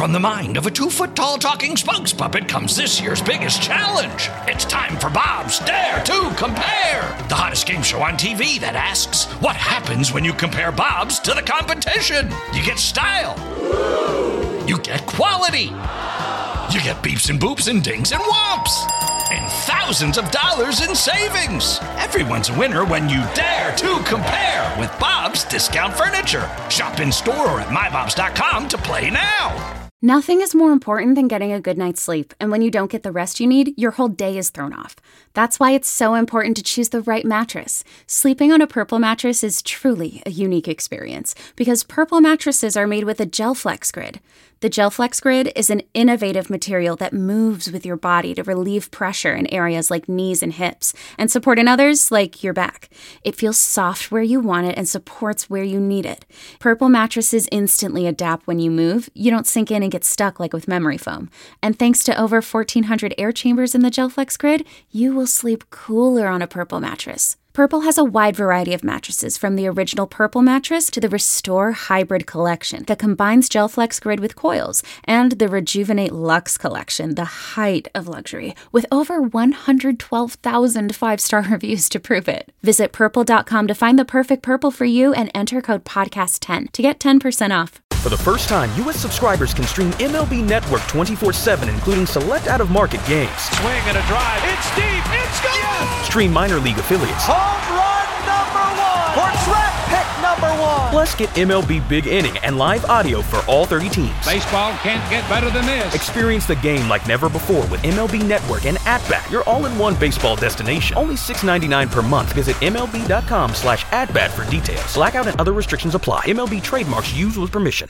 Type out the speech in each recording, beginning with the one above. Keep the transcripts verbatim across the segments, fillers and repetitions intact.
From the mind of a two-foot-tall talking spokes puppet comes this year's biggest challenge. It's time for Bob's Dare to Compare, the hottest game show on T V that asks, what happens when you compare Bobs to the competition? You get style. You get quality. You get beeps and boops and dings and whomps. And thousands of dollars in savings. Everyone's a winner when you dare to compare with Bob's Discount Furniture. Shop in store or at my bobs dot com to play now. Nothing is more important than getting a good night's sleep, and when you don't get the rest you need, your whole day is thrown off. That's why it's so important to choose the right mattress. Sleeping on a Purple mattress is truly a unique experience, because Purple mattresses are made with a GelFlex Grid. The GelFlex Grid is an innovative material that moves with your body to relieve pressure in areas like knees and hips, and support in others like your back. It feels soft where you want it and supports where you need it. Purple mattresses instantly adapt when you move. You don't sink in and get stuck like with memory foam. And thanks to over fourteen hundred air chambers in the GelFlex Grid, you will sleep cooler on a Purple mattress. Purple has a wide variety of mattresses, from the original Purple mattress to the Restore Hybrid collection that combines GelFlex Grid with coils, and the Rejuvenate Luxe collection, the height of luxury, with over one hundred twelve thousand five-star reviews to prove it. Visit purple dot com to find the perfect Purple for you and enter code podcast ten to get ten percent off. For the first time, U S subscribers can stream M L B Network twenty-four seven, including select out-of-market games. Swing and a drive. It's deep. It's gone. Yes! Stream minor league affiliates. Home run number one. Or draft pick number one. Plus, get M L B Big Inning and live audio for all thirty teams. Baseball can't get better than this. Experience the game like never before with M L B Network and At-Bat, your all-in-one baseball destination. Only six dollars and ninety-nine cents per month. Visit M L B dot com slash at-bat for details. Blackout and other restrictions apply. M L B trademarks used with permission.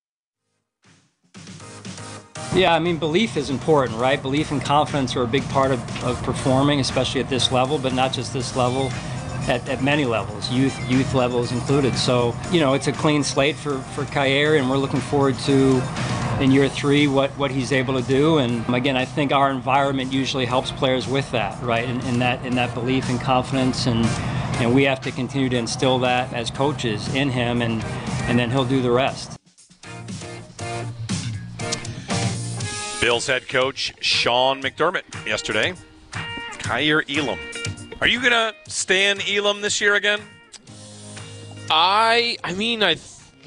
Yeah, I mean, belief is important, right? Belief and confidence are a big part of, of performing, especially at this level, but not just this level, at, at many levels, youth youth levels included. So, you know, it's a clean slate for, for Kyer, and we're looking forward to, in year three, what, what he's able to do. And again, I think our environment usually helps players with that, right? In, in that in that belief and confidence, and and we have to continue to instill that as coaches in him, and, and then he'll do the rest. Bills head coach Sean McDermott yesterday. Kyer Elam. Are you going to stand Elam this year again? I I mean, I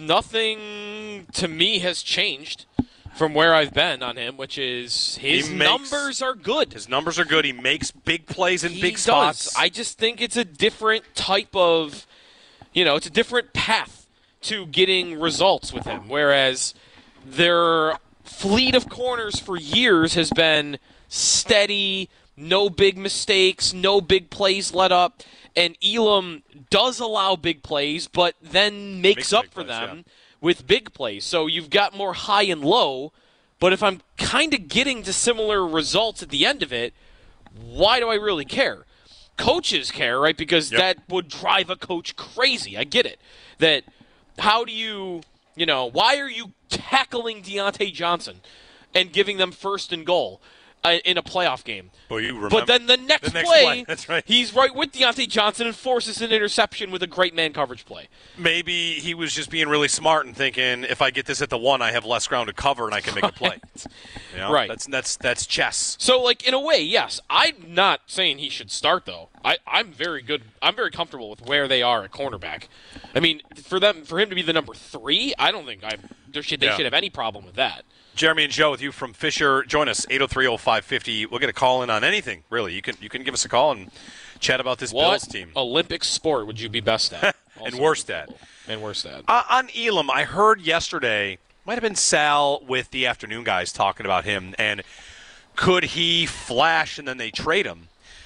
nothing to me has changed from where I've been on him, which is his makes, numbers are good. His numbers are good. He makes big plays in he big does. spots. I just think it's a different type of, you know, it's a different path to getting results with him, whereas there fleet of corners for years has been steady, no big mistakes, no big plays let up, and Elam does allow big plays, but then makes, makes up for plays, them yeah. with big plays. So you've got more high and low, but if I'm kind of getting to similar results at the end of it, why do I really care? Coaches care, right? Because yep. that would drive a coach crazy. I get it. That how do you, you know, why are you tackling Deontay Johnson and giving them first and goal uh, in a playoff game? Well, you remember but then the next, the next play, play. That's right. he's right with Deontay Johnson and forces an interception with a great man coverage play. Maybe he was just being really smart and thinking, if I get this at the one, I have less ground to cover and I can make right. a play. You know? Right. That's that's that's chess. So, like, in a way, yes. I'm not saying he should start, though. I, I'm very good. I'm very comfortable with where they are at cornerback. I mean, for them, for him to be the number three, I don't think I there should they yeah. should have any problem with that. Jeremy and Joe with you from Fisher. Join us, eight oh three oh five fifty. We'll get a call in on anything, really. You can you can give us a call and chat about this what Bills team. Olympic sport would you be best at? and worst at. And worst at. Uh, on Elam, I heard yesterday, might have been Sal with the afternoon guys talking about him, and could he flash and then they trade him?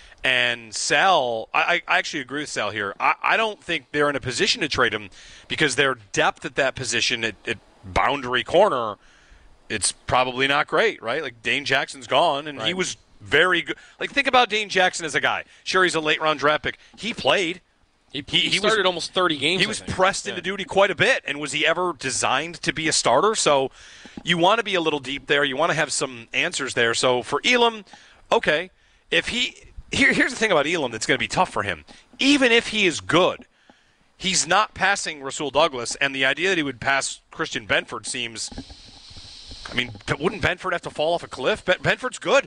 And Sal, I, I actually agree with Sal here. I, I don't think they're in a position to trade him because their depth at that position at, at boundary corner, it's probably not great, right? Like, Dane Jackson's gone, and right. he was very good. Like, think about Dane Jackson as a guy. Sure, he's a late-round draft pick. He played. He, he, he started was, almost thirty games. He was pressed yeah. into duty quite a bit, and was he ever designed to be a starter? So you want to be a little deep there. You want to have some answers there. So for Elam, okay, if he here, here's the thing about Elam that's going to be tough for him. Even if he is good, he's not passing Rasul Douglas, and the idea that he would pass Christian Benford seems I mean, wouldn't Benford have to fall off a cliff? Ben- Benford's good.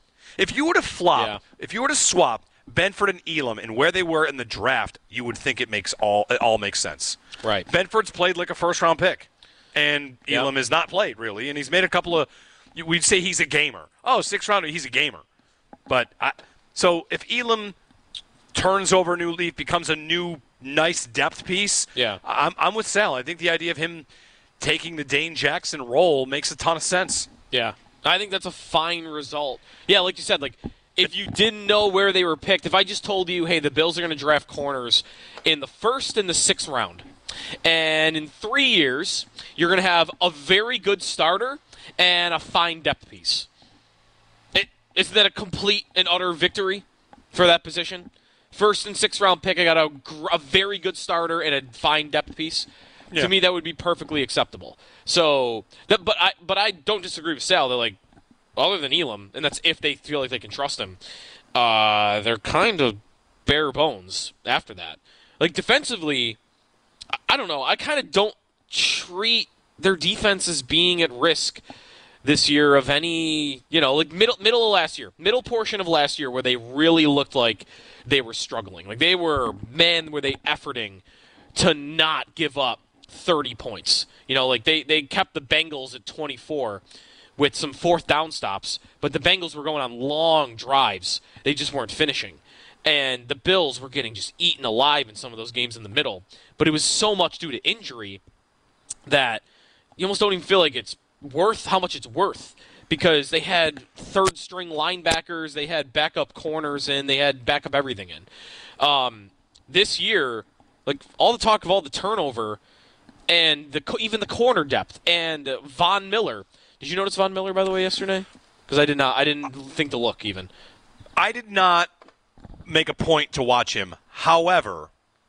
If you were to flop, yeah. if you were to swap Benford and Elam and where they were in the draft, you would think it makes all it all makes sense. Right. Benford's played like a first-round pick, and Elam yep. has not played, really, and he's made a couple of – we'd say he's a gamer. Oh, sixth-rounder, he's a gamer. But I, so if Elam turns over a new leaf, becomes a new nice depth piece, yeah. I'm, I'm with Sal. I think the idea of him taking the Dane Jackson role makes a ton of sense. Yeah. I think that's a fine result. Yeah, like you said, like if you didn't know where they were picked, if I just told you, hey, the Bills are going to draft corners in the first and the sixth round, and in three years you're going to have a very good starter and a fine depth piece. It, isn't that a complete and utter victory for that position? First and sixth round pick, I got a, a very good starter and a fine depth piece. Yeah. To me, that would be perfectly acceptable. So, that, but I but I don't disagree with Sal. They're like, other than Elam, and that's if they feel like they can trust him, uh, they're kind of bare bones after that. Like, defensively, I, I don't know. I kind of don't treat their defense as being at risk this year of any, you know, like middle middle of last year, middle portion of last year where they really looked like they were struggling. Like, they were, man, were they efforting to not give up thirty points. You know, like they, they kept the Bengals at twenty-four with some fourth down stops, but the Bengals were going on long drives. They just weren't finishing. And the Bills were getting just eaten alive in some of those games in the middle. But it was so much due to injury that you almost don't even feel like it's worth how much it's worth, because they had third-string linebackers, they had backup corners in, they had backup everything in. Um, this year, like all the talk of all the turnover, and the even the corner depth, and uh, Von Miller. Did you notice Von Miller, by the way, yesterday? Because I did not. I didn't think to look even. I did not make a point to watch him. However,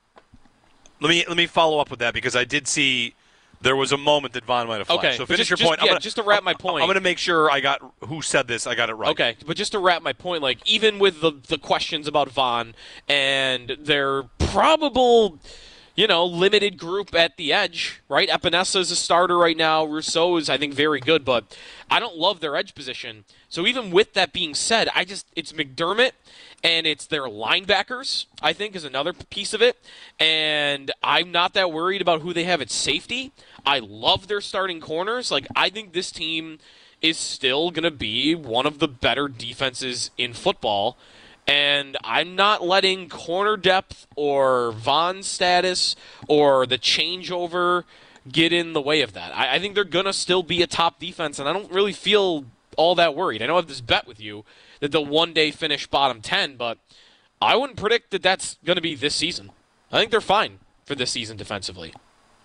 let me let me follow up with that, because I did see there was a moment that Von might have flashed. Okay, so finish just, your just, point. Yeah, I'm gonna, just to wrap my point. I'm going to make sure I got who said this. I got it right. Okay, but just to wrap my point, like even with the the questions about Von and their probable, you know, limited group at the edge, right? Epinesa is a starter right now. Rousseau is, I think, very good, but I don't love their edge position. So even with that being said, I just it's McDermott and it's their linebackers, I think, is another piece of it. And I'm not that worried about who they have at safety. I love their starting corners. Like, I think this team is still going to be one of the better defenses in football. And I'm not letting corner depth or Von's status or the changeover get in the way of that. I, I think they're going to still be a top defense, and I don't really feel all that worried. I know I have this bet with you that they'll one day finish bottom ten, but I wouldn't predict that that's going to be this season. I think they're fine for this season defensively.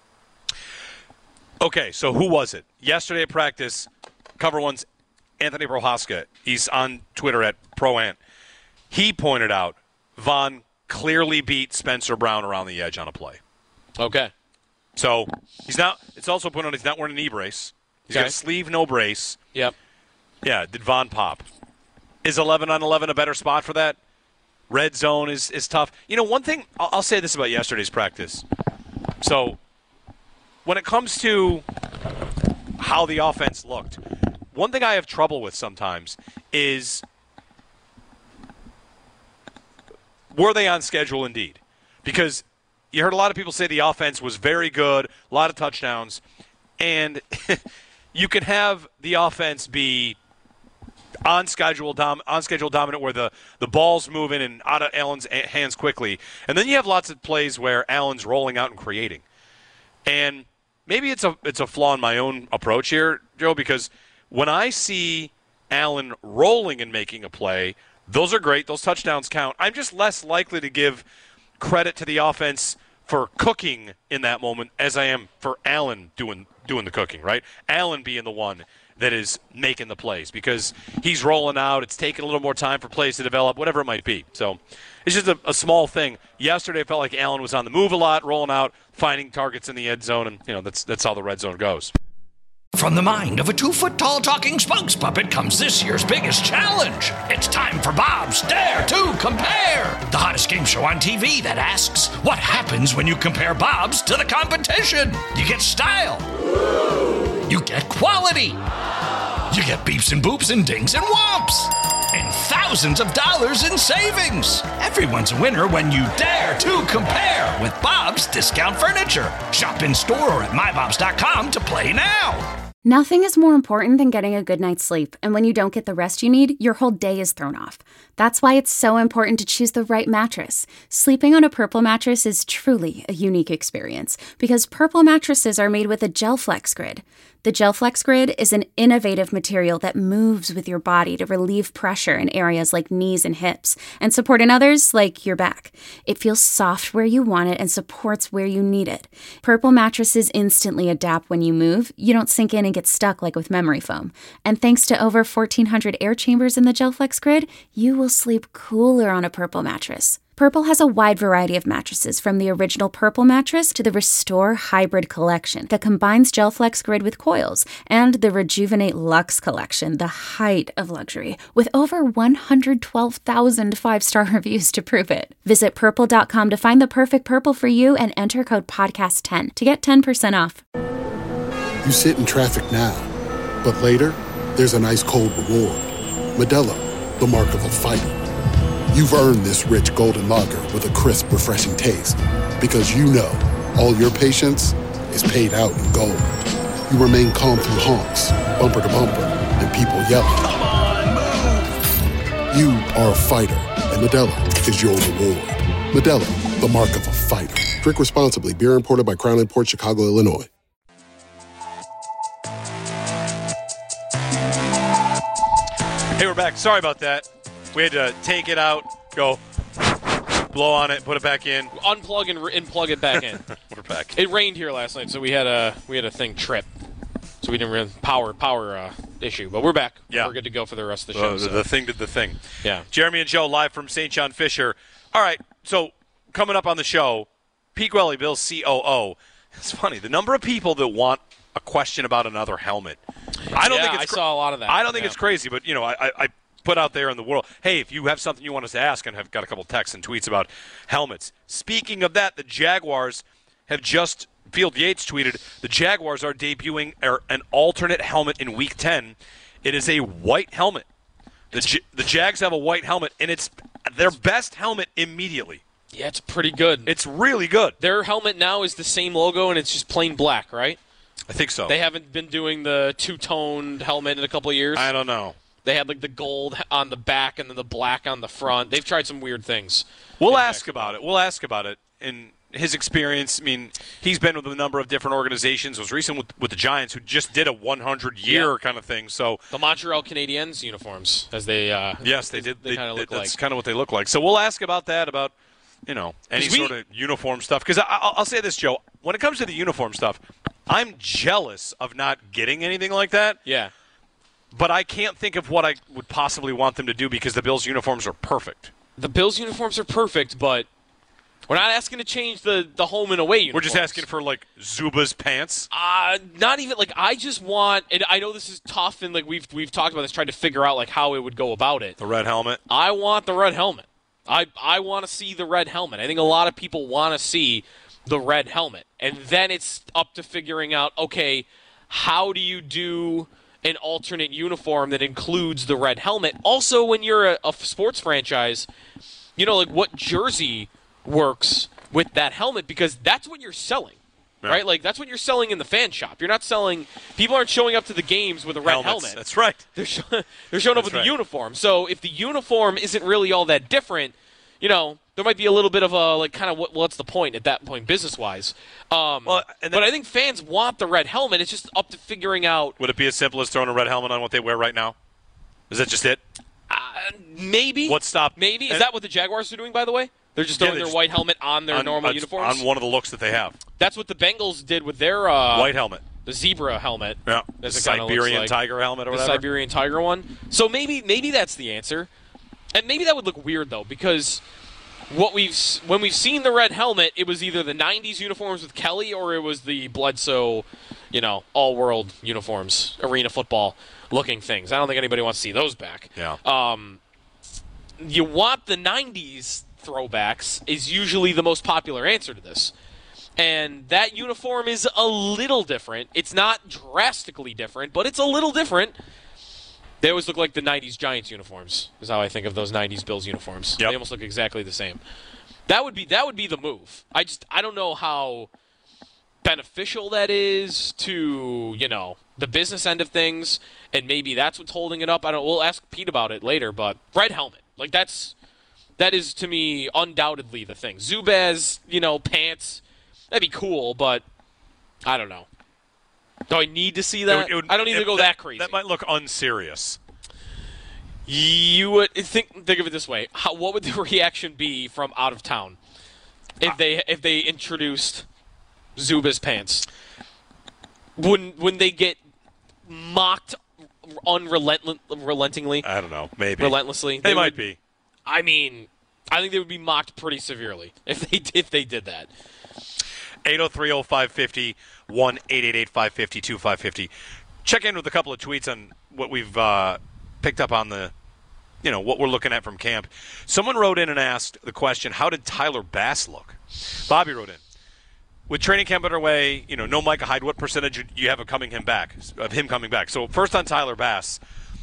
Okay, so who was it? Yesterday at practice, Cover One's Anthony Prohaska. He's on Twitter at ProAnt. He pointed out Von clearly beat Spencer Brown around the edge on a play. Okay. So he's not. It's also pointed out he's not wearing a knee brace. He's okay. got a sleeve, no brace. Yep. Yeah, did Von pop? Is eleven on eleven a better spot for that? Red zone is, is tough. You know, one thing, I'll, I'll say this about yesterday's practice. So when it comes to how the offense looked, one thing I have trouble with sometimes is, were they on schedule indeed? Because you heard a lot of people say the offense was very good, a lot of touchdowns, and you can have the offense be on schedule, dom- on schedule dominant where the, the ball's moving and out of Allen's hands quickly. And then you have lots of plays where Allen's rolling out and creating. And maybe it's a it's a flaw in my own approach here, Joe, because when I see Allen rolling and making a play, those are great. Those touchdowns count. I'm just less likely to give credit to the offense for cooking in that moment as I am for Allen doing doing the cooking, right? Allen being the one that is making the plays because he's rolling out. It's taking a little more time for plays to develop, whatever it might be. So it's just a, a small thing. Yesterday, I felt like Allen was on the move a lot, rolling out, finding targets in the end zone, and you know that's that's how the red zone goes. From the mind of a two-foot-tall talking spokes puppet comes this year's biggest challenge. It's time for Bob's Dare to Compare, the hottest game show on T V that asks, what happens when you compare Bob's to the competition? You get style. You get quality. You get beeps and boops and dings and whomps. And thousands of dollars in savings. Everyone's a winner when you dare to compare with Bob's Discount Furniture. Shop in store or at my bobs dot com to play now. Nothing is more important than getting a good night's sleep, and when you don't get the rest you need, your whole day is thrown off. That's why it's so important to choose the right mattress. Sleeping on a Purple mattress is truly a unique experience, because Purple mattresses are made with a GelFlex Grid. The GelFlex Grid is an innovative material that moves with your body to relieve pressure in areas like knees and hips, and support in others like your back. It feels soft where you want it and supports where you need it. Purple mattresses instantly adapt when you move. You don't sink in and get stuck like with memory foam. And thanks to over fourteen hundred air chambers in the GelFlex Grid, you will sleep cooler on a Purple mattress. Purple has a wide variety of mattresses, from the original Purple mattress to the Restore Hybrid collection that combines GelFlex Grid with coils, and the Rejuvenate Luxe collection, the height of luxury, with over one hundred twelve thousand five-star reviews to prove it. Visit purple dot com to find the perfect Purple for you and enter code podcast ten to get ten percent off. You sit in traffic now, but later, there's an ice-cold reward. Modelo, the mark of a fighter. You've earned this rich golden lager with a crisp, refreshing taste. Because you know, all your patience is paid out in gold. You remain calm through honks, bumper to bumper, and people yelling. Come on, move! You are a fighter, and Modelo is your reward. Modelo, the mark of a fighter. Drink responsibly. Beer imported by Crown Imports, Chicago, Illinois. Hey, we're back. Sorry about that. We had to take it out, go, blow on it, put it back in. Unplug and, re- and plug it back in. We're back. It rained here last night, so we had a we had a thing trip. So we didn't really power power uh, issue, but we're back. Yeah. We're good to go for the rest of the show. Uh, the, so. the thing did the thing. Yeah. Jeremy and Joe live from Saint John Fisher. All right, so coming up on the show, Pete Gwelly, Bill's C O O. It's funny, the number of people that want a question about another helmet. I don't yeah, think it's I saw a lot of that. I don't think yeah. it's crazy, but you know, I, I, I put out there in the world, hey, if you have something you want us to ask, and have got a couple texts and tweets about helmets. Speaking of that, the Jaguars have just, Field Yates tweeted, the Jaguars are debuting an alternate helmet in Week ten. It is a white helmet. The J- the Jags have a white helmet, and it's their best helmet immediately. Yeah, it's pretty good. It's really good. Their helmet now is the same logo, and it's just plain black, right? I think so. They haven't been doing the two-toned helmet in a couple of years. I don't know. They had like the gold on the back and then the black on the front. They've tried some weird things. We'll ask about it. We'll ask about it. In his experience, I mean, he's been with a number of different organizations. It was recent with, with the Giants, who just did a hundred year yeah. kind of thing. So the Montreal Canadiens uniforms, as they uh, yes, they did. They, they kind of look that's like. kind of what they look like. So we'll ask about that, about you know any we, sort of uniform stuff. Because I'll say this, Joe. When it comes to the uniform stuff, I'm jealous of not getting anything like that. Yeah. But I can't think of what I would possibly want them to do because the Bills' uniforms are perfect. The Bills' uniforms are perfect, but we're not asking to change the, the home and away uniforms. We're just asking for, like, Zuba's pants? Uh, not even, like, I just want, and I know this is tough, and, like, we've we've talked about this, tried to figure out, like, how it would go about it. The red helmet? I want the red helmet. I, I want to see the red helmet. I think a lot of people want to see the red helmet. And then it's up to figuring out, okay, how do you do an alternate uniform that includes the red helmet? Also, when you're a, a sports franchise, you know, like what jersey works with that helmet, because that's what you're selling, yeah. right? Like that's what you're selling in the fan shop. You're not selling. People aren't showing up to the games with a red Helmets. helmet. That's right. They're sh- they're showing up that's with right. the uniform. So if the uniform isn't really all that different, you know, there might be a little bit of a, like, kind of what, what's the point at that point, business-wise? Um, well, and then, but I think fans want the red helmet. It's just up to figuring out. Would it be as simple as throwing a red helmet on what they wear right now? Is that just it? Uh, maybe. What stopped? Maybe. Is and, that what the Jaguars are doing, by the way? They're just throwing yeah, their just, white helmet on their on, normal on, uniforms? On one of the looks that they have. That's what the Bengals did with their uh, white helmet. The zebra helmet. Yeah. The Siberian like. tiger helmet or the whatever. The Siberian tiger one. So maybe maybe that's the answer. And maybe that would look weird, though, because what we've when we've seen the red helmet, it was either the nineties uniforms with Kelly or it was the Bledsoe, you know, all-world uniforms, arena football-looking things. I don't think anybody wants to see those back. Yeah. Um, you want the nineties throwbacks is usually the most popular answer to this. And that uniform is a little different. It's not drastically different, but it's a little different. They always look like the nineties Giants uniforms, is how I think of those nineties Bills uniforms. Yep. They almost look exactly the same. That would be that would be the move. I just I don't know how beneficial that is to, you know, the business end of things, and maybe that's what's holding it up. I don't we'll ask Pete about it later, but red helmet. Like that's that is to me undoubtedly the thing. Zubaz, you know, pants, that'd be cool, but I don't know. Do I need to see that? It would, it would, I don't need it, to go that, that crazy. That might look unserious. You would think think of it this way: How, what would the reaction be from out of town if they if they introduced Zubaz pants? Wouldn't wouldn't they get mocked unrelentingly? I don't know. Maybe relentlessly. They, they might would, be. I mean, I think they would be mocked pretty severely if they if they did that. eight oh three oh five fifty, one eight eight eight five five zero two five five zero. Check in with a couple of tweets on what we've uh, picked up on the, you know, what we're looking at from camp. Someone wrote in and asked the question, how did Tyler Bass look? Bobby wrote in. With training camp underway, you know, no Micah Hyde, what percentage do you have of coming him back, of him coming back? So first on Tyler Bass.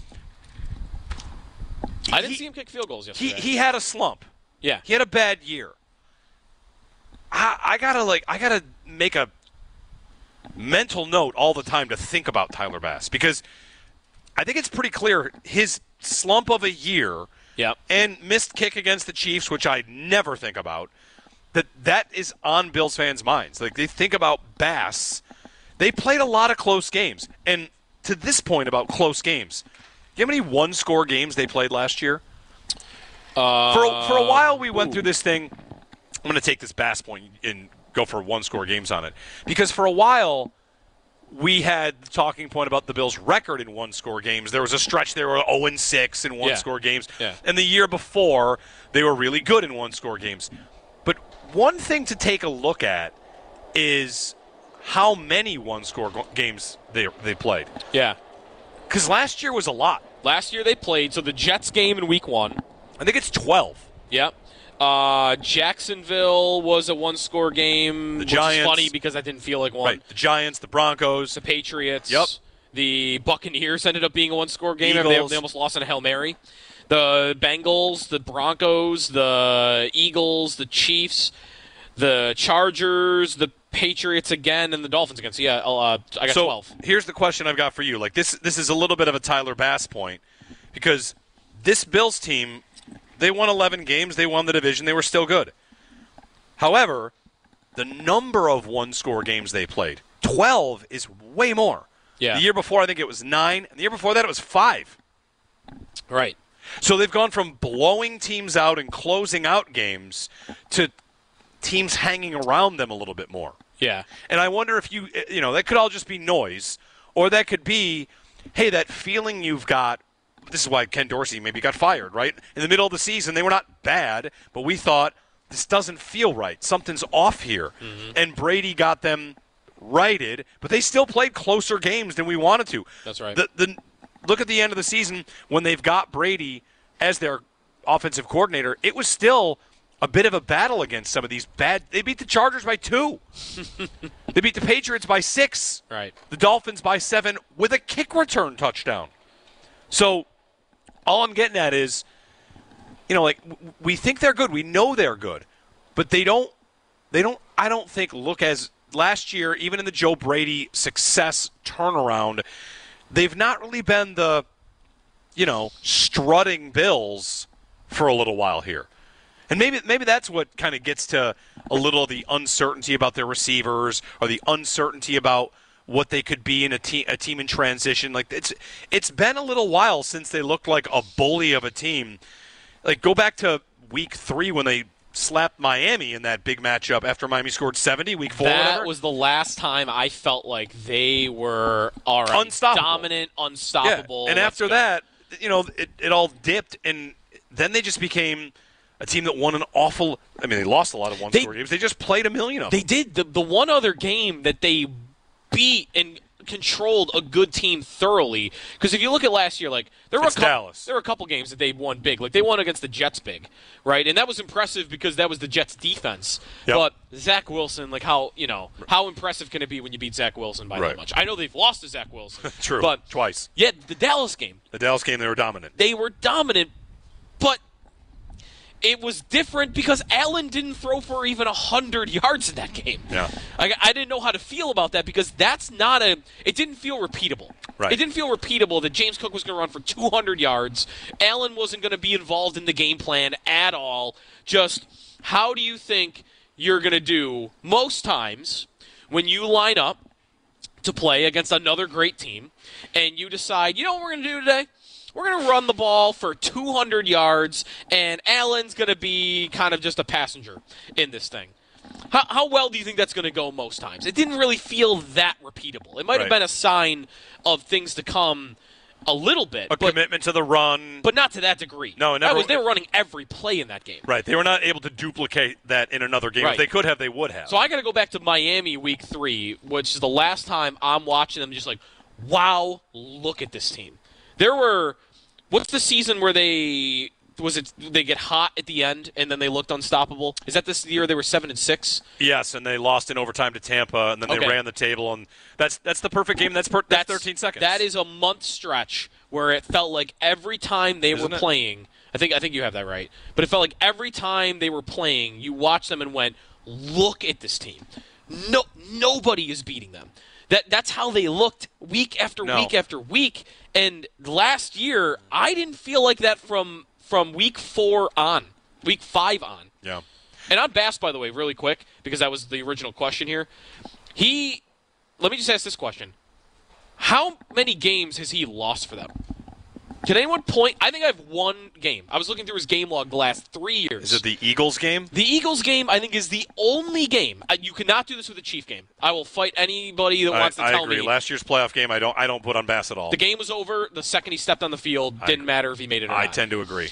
I didn't he, see him kick field goals yesterday. He, he had a slump. Yeah. He had a bad year. I, I gotta like I gotta make a mental note all the time to think about Tyler Bass, because I think it's pretty clear his slump of a year yep. and missed kick against the Chiefs, which I never think about, that that is on Bills fans' minds. Like, they think about Bass. They played a lot of close games. And to this point about close games, do you have any one-score games they played last year? Uh, for, a, for a while we went ooh. through this thing. I'm going to take this Bass point and go for one-score games on it. Because for a while, we had the talking point about the Bills' record in one-score games. There was a stretch they were oh and six in one-score yeah. games. Yeah. And the year before, they were really good in one-score games. But one thing to take a look at is how many one-score go- games they they played. Yeah. Because last year was a lot. Last year they played, so the Jets game in week one. I think it's twelve. Yep. Uh, Jacksonville was a one-score game, The which Giants. is funny because I didn't feel like one. Right. The Giants, the Broncos. The Patriots. Yep. The Buccaneers ended up being a one-score game. They, Eagles. they almost lost in a Hail Mary. The Bengals, the Broncos, the Eagles, the Chiefs, the Chargers, the Patriots again, and the Dolphins again. So, yeah, uh, I got so twelve. Here's the question I've got for you. Like this, this is a little bit of a Tyler Bass point, because this Bills team, they won eleven games. They won the division. They were still good. However, the number of one-score games they played, twelve, is way more. Yeah. The year before, I think it was nine. And the year before that, it was five. Right. So they've gone from blowing teams out and closing out games to teams hanging around them a little bit more. Yeah. And I wonder if you, you know, that could all just be noise, or that could be, hey, that feeling you've got. This is why Ken Dorsey maybe got fired, right? In the middle of the season, they were not bad, but we thought, this doesn't feel right. Something's off here. Mm-hmm. And Brady got them righted, but they still played closer games than we wanted to. That's right. The, the Look at the end of the season when they've got Brady as their offensive coordinator. It was still a bit of a battle against some of these bad. They beat the Chargers by two. They beat the Patriots by six. Right. The Dolphins by seven with a kick return touchdown. So all I'm getting at is, you know, like, we think they're good. We know they're good. But they don't, they don't, I don't think, look as last year, even in the Joe Brady success turnaround, they've not really been the, you know, strutting Bills for a little while here. And maybe maybe that's what kind of gets to a little of the uncertainty about their receivers, or the uncertainty about what they could be in a, te- a team in transition. Like, it's it's been a little while since they looked like a bully of a team. Like, go back to week three when they slapped Miami in that big matchup after Miami scored seventy, week four. That whatever. was the last time I felt like they were all right, unstoppable. dominant, unstoppable. Yeah. And Let's after go. that, you know, it, it all dipped, and then they just became a team that won an awful – I mean, they lost a lot of one-score games. They just played a million of them. They did. The, the one other game that they beat and out-controlled a good team thoroughly. Because if you look at last year, like there were, it's a couple, Dallas. there were a couple games that they won big. Like they won against the Jets big, right? And that was impressive because that was the Jets' defense. Yep. But Zach Wilson, like how you know how impressive can it be when you beat Zach Wilson by right. that much? I know they've lost to Zach Wilson. True, but twice. Yeah, the Dallas game. The Dallas game, they were dominant. They were dominant, but it was different because Allen didn't throw for even one hundred yards in that game. Yeah. I, I didn't know how to feel about that because that's not a – it didn't feel repeatable. Right. It didn't feel repeatable that James Cook was going to run for two hundred yards. Allen wasn't going to be involved in the game plan at all. Just how do you think you're going to do most times when you line up to play against another great team and you decide, you know what we're going to do today? We're going to run the ball for two hundred yards, and Allen's going to be kind of just a passenger in this thing. How, how well do you think that's going to go most times? It didn't really feel that repeatable. It might have Right. been a sign of things to come a little bit. A but, commitment to the run. But not to that degree. No, it never- That was, they were running every play in that game. Right. They were not able to duplicate that in another game. Right. If they could have, they would have. So I got to go back to Miami week three, which is the last time I'm watching them just like, wow, look at this team. There were – what's the season where they – was it they get hot at the end and then they looked unstoppable? Is that this year they were seven and six? Yes, and they lost in overtime to Tampa, and then they Okay. ran the table, and that's that's the perfect game. That's per, that's, that's thirteen seconds. That is a month stretch where it felt like every time they Isn't were it? playing, I think I think you have that right. But it felt like every time they were playing, you watched them and went, "Look at this team. No, nobody is beating them." That that's how they looked week after No. week after week. And last year, I didn't feel like that from from week four on, week five on. Yeah. And on Bass, by the way, really quick, because that was the original question here. He, let me just ask this question. How many games has he lost for them? Can anyone point? I think I have one game. I was looking through his game log the last three years. Is it the Eagles game? The Eagles game, I think, is the only game. Uh, You cannot do this with the Chief game. I will fight anybody that I, wants to I tell agree. me. Last year's playoff game, I don't I don't put on Bass at all. The game was over. The second he stepped on the field, I didn't agree. matter if he made it or I not. tend to agree.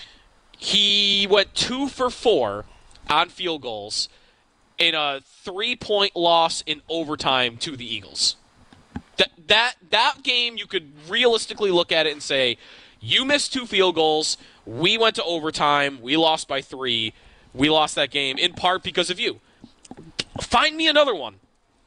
He went two for four on field goals in a three-point loss in overtime to the Eagles. That that that game, you could realistically look at it and say, you missed two field goals. We went to overtime. We lost by three. We lost that game in part because of you. Find me another one.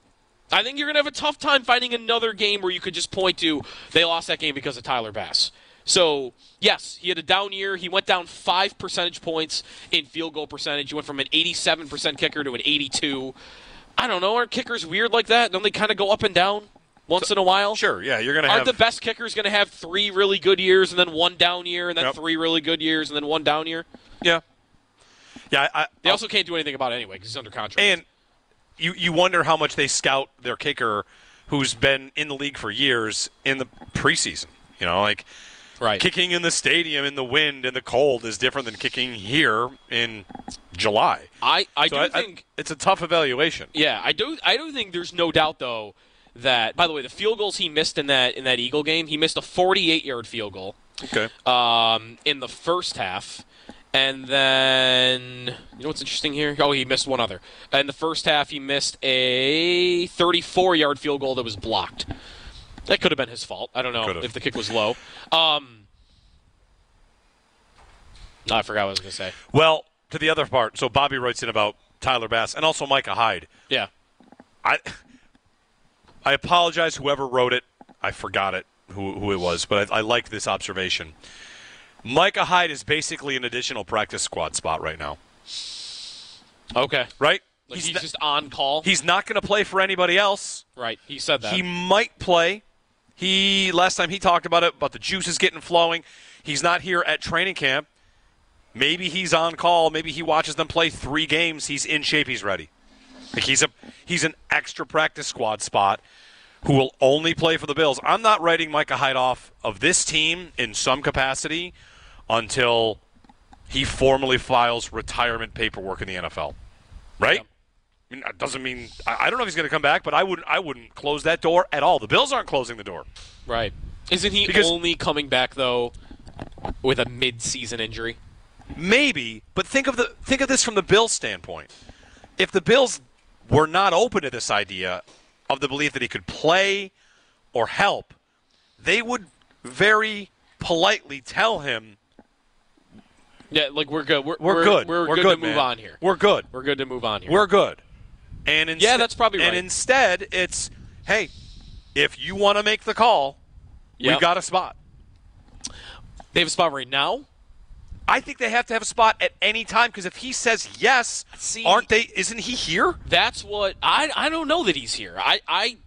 I think you're going to have a tough time finding another game where you could just point to they lost that game because of Tyler Bass. So, yes, he had a down year. He went down five percentage points in field goal percentage. He went from an eighty-seven percent kicker to an eighty-two. I don't know. Aren't kickers weird like that? Don't they kind of go up and down once in a while? Sure, yeah, you're going to Aren't have the best kickers going to have three really good years and then one down year and then Yep. three really good years and then one down year? Yeah. Yeah, I, I, They also can't do anything about it anyway because he's under contract. and you you wonder how much they scout their kicker who's been in the league for years in the preseason. You know, like right. kicking in the stadium in the wind and the cold is different than kicking here in July. I, I So do I, I- think it's a tough evaluation. Yeah, I do. I do think there's no doubt though that. By the way, the field goals he missed in that in that Eagle game, he missed a forty-eight yard field goal Okay. um, in the first half, and then you know what's interesting here? Oh, he missed one other. In the first half, he missed a thirty-four yard field goal that was blocked. That could have been his fault. I don't know Could've. if the kick was low. Um, I forgot what I was going to say. Well, to the other part, so Bobby writes in about Tyler Bass and also Micah Hyde. Yeah. I I apologize whoever wrote it. I forgot it who who it was, but I, I like this observation. Micah Hyde is basically an additional practice squad spot right now, Okay. right? Like he's, not, just on call. he's not going to play for anybody else. Right. He said that. He might play. He last time he talked about it, about the juices getting flowing. He's not here at training camp. Maybe he's on call. Maybe he watches them play three games. He's in shape. He's ready. Like he's a he's an extra practice squad spot who will only play for the Bills. I'm not writing Micah Hyde off of this team in some capacity until he formally files retirement paperwork in the N F L. Right? Yep. I mean, that doesn't mean I, I don't know if he's going to come back, but I wouldn't I wouldn't close that door at all. The Bills aren't closing the door. Right. Isn't he Because- only coming back though with a mid-season injury? Maybe, but think of the think of this from the Bills' standpoint. If the Bills were not open to this idea of the belief that he could play or help, they would very politely tell him, yeah, like we're good. We're, we're, we're good. We're, we're good, good to move man. on here. We're good. We're good to move on here. We're good. And inst- yeah, that's probably right. And instead, it's, hey, if you want to make the call, yep. we've got a spot. They have a spot right now? I think they have to have a spot at any time, because if he says yes, See, aren't they? Isn't he here? That's what I. I don't know that he's here. I, I,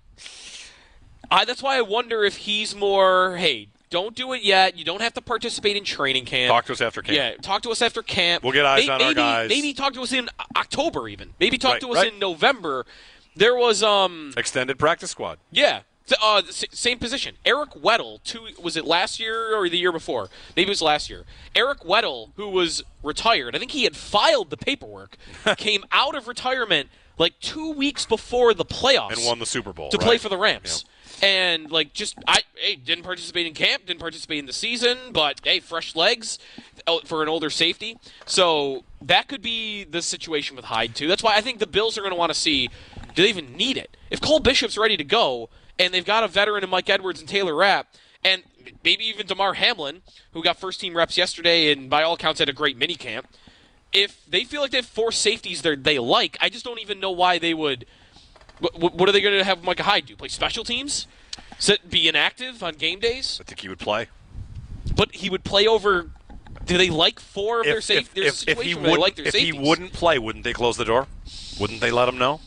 I. That's why I wonder if he's more. Hey, don't do it yet. You don't have to participate in training camp. Talk to us after camp. Yeah, talk to us after camp. We'll get eyes maybe, on our guys. Maybe talk to us in October, even. Maybe talk right, to us right. in November. There was um extended practice squad. Yeah. Uh, same position. Eric Weddle, two, was it last year or the year before? Maybe it was last year. Eric Weddle, who was retired, I think he had filed the paperwork, came out of retirement like two weeks before the playoffs. And won the Super Bowl. To right? play for the Rams. Yeah. And, like, just, I hey, didn't participate in camp, didn't participate in the season, but, hey, fresh legs for an older safety. So that could be the situation with Hyde, too. That's why I think the Bills are going to want to see, do they even need it? If Cole Bishop's ready to go, and they've got a veteran in Mike Edwards and Taylor Rapp, and maybe even DeMar Hamlin, who got first-team reps yesterday and by all accounts had a great minicamp. If they feel like they have four safeties they like, I just don't even know why they would. What, what are they going to have Micah Hyde do? Play special teams? Sit, be inactive on game days? I think he would play. But he would play over. Do they like four of if, their safeties? If, if, if, he, wouldn't, like their if he wouldn't play, wouldn't they close the door? Wouldn't they let him know?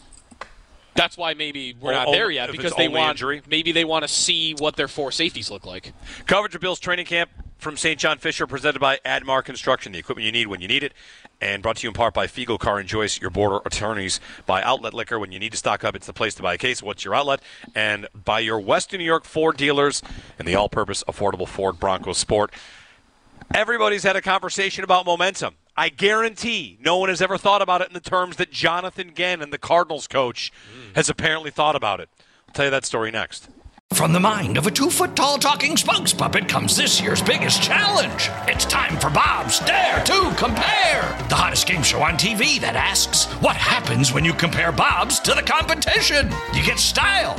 That's why maybe we're oh, not oh, there yet, because they want injury? maybe they want to see what their four safeties look like. Coverage of Bills training camp from Saint John Fisher, presented by Admar Construction, the equipment you need when you need it, and brought to you in part by Fiegel Car and Joyce, your border attorneys, by Outlet Liquor. When you need to stock up, it's the place to buy a case. What's your outlet? And by your Western New York Ford dealers and the all-purpose affordable Ford Bronco Sport. Everybody's had a conversation about momentum. I guarantee no one has ever thought about it in the terms that Jonathan Gannon, the Cardinals coach, mm. has apparently thought about it. I'll tell you that story next. From the mind of a two-foot-tall talking spokes puppet comes this year's biggest challenge. It's time for Bob's Dare to Compare, the hottest game show on T V that asks, what happens when you compare Bob's to the competition? You get style.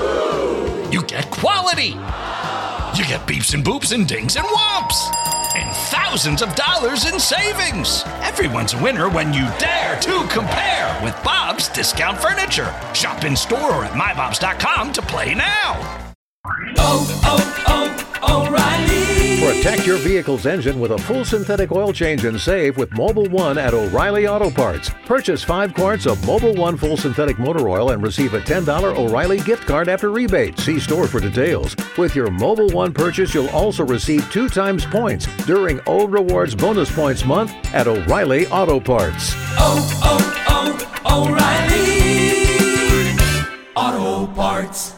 You get quality. You get beeps and boops and dings and whomps. And thousands of dollars in savings. Everyone's a winner when you dare to compare with Bob's Discount Furniture. Shop in store or at my bobs dot com to play now. Oh, oh, oh, O'Reilly. Protect your vehicle's engine with a full synthetic oil change and save with Mobil one at O'Reilly Auto Parts. Purchase five quarts of Mobil one full synthetic motor oil and receive a ten dollars O'Reilly gift card after rebate. See store for details. With your Mobil one purchase, you'll also receive two times points during O Rewards Bonus Points Month at O'Reilly Auto Parts. Oh, oh, oh, O'Reilly Auto Parts.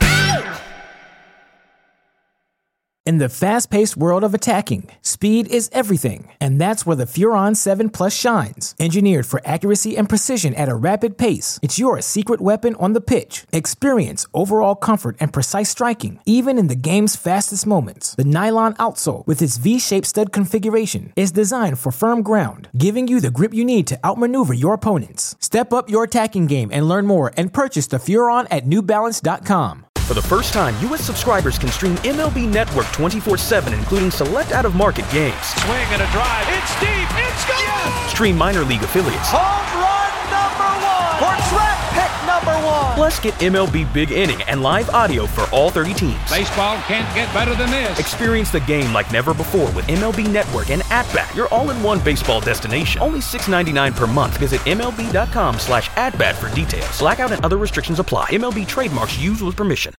In the fast-paced world of attacking, speed is everything, and that's where the Furon seven Plus shines. Engineered for accuracy and precision at a rapid pace, it's your secret weapon on the pitch. Experience overall comfort and precise striking, even in the game's fastest moments. The nylon outsole, with its V-shaped stud configuration, is designed for firm ground, giving you the grip you need to outmaneuver your opponents. Step up your attacking game and learn more, and purchase the Furon at new balance dot com. For the first time, U S subscribers can stream M L B Network twenty-four seven, including select out-of-market games. Swing and a drive. It's deep. It's gone. Yes! Stream minor league affiliates. Home run number one. Or draft pick number one. Plus, get M L B Big Inning and live audio for all thirty teams. Baseball can't get better than this. Experience the game like never before with M L B Network and At-Bat, your all-in-one baseball destination. Only six dollars and ninety-nine cents per month. Visit MLB.com slash at-bat for details. Blackout and other restrictions apply. M L B trademarks used with permission.